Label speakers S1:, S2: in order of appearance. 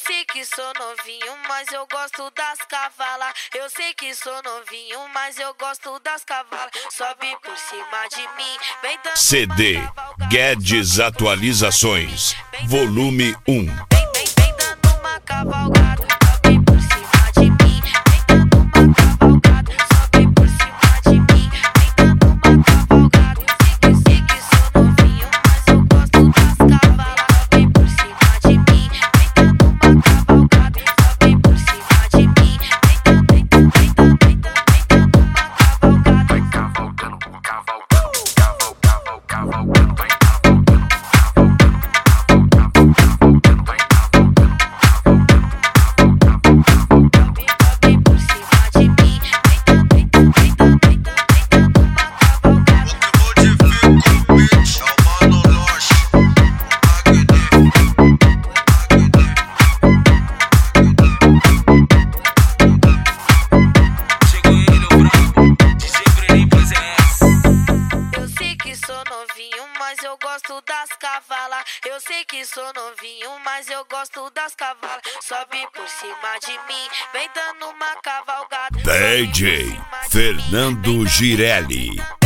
S1: sei que sou novinho, mas eu gosto das cavalas. Eu sei que sou novinho, mas eu gosto das cavalas. Sobe por cima de mim, vem dando
S2: CD Guedes Atualizações, volume 1.
S1: vem dando uma cavalgada. Sobe por cima de mim, vem dando uma cavalgada. Sobe por cima de mim, vem dando uma cavalgada. Eu sei que sou novinho, mas eu gosto das cavalas. Sobe por cima de mim, vem dando uma cavalgada. Sobe por cima de mim, vem dando uma cavalgada.
S3: Vai cavalgando, cavalgando, vai
S1: Mas eu gosto das cavalas. Eu sei que sou novinho, mas eu gosto das cavalas. Sobe por cima de mim, vem dando uma cavalgada.
S2: DJ Fernando Girelli.